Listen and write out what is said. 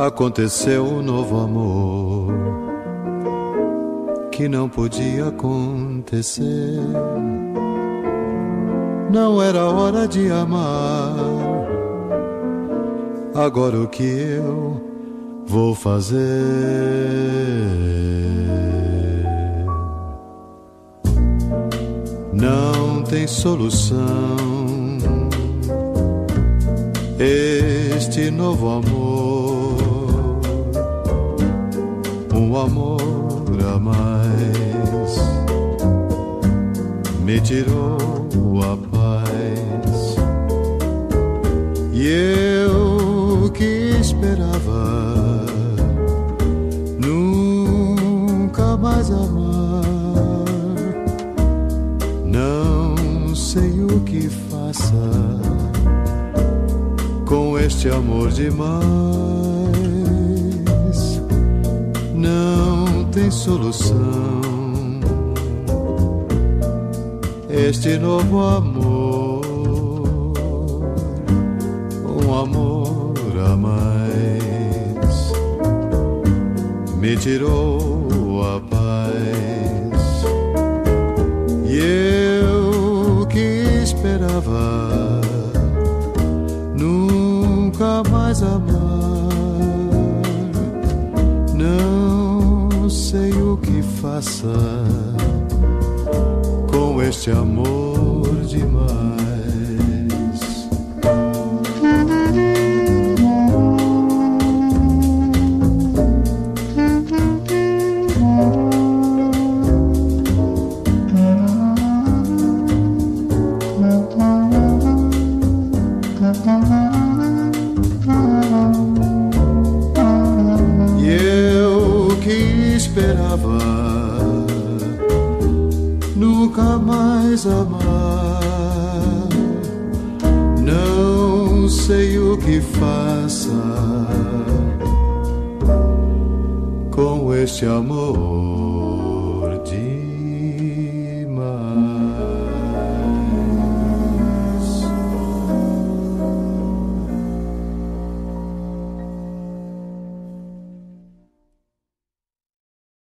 Aconteceu um novo amor que não podia acontecer. Não era hora de amar. Agora o que eu vou fazer? Não tem solução. Este novo amor, um amor a mais, me tirou a paz. E eu que esperava nunca mais amar, não sei o que faça com este amor demais. Não tem solução. Este novo amor, um amor a mais, me tirou a paz. E eu que esperava nunca mais amar, não sei o que faça com este amor demais. Esperava nunca mais amar, não sei o que faça com este amor.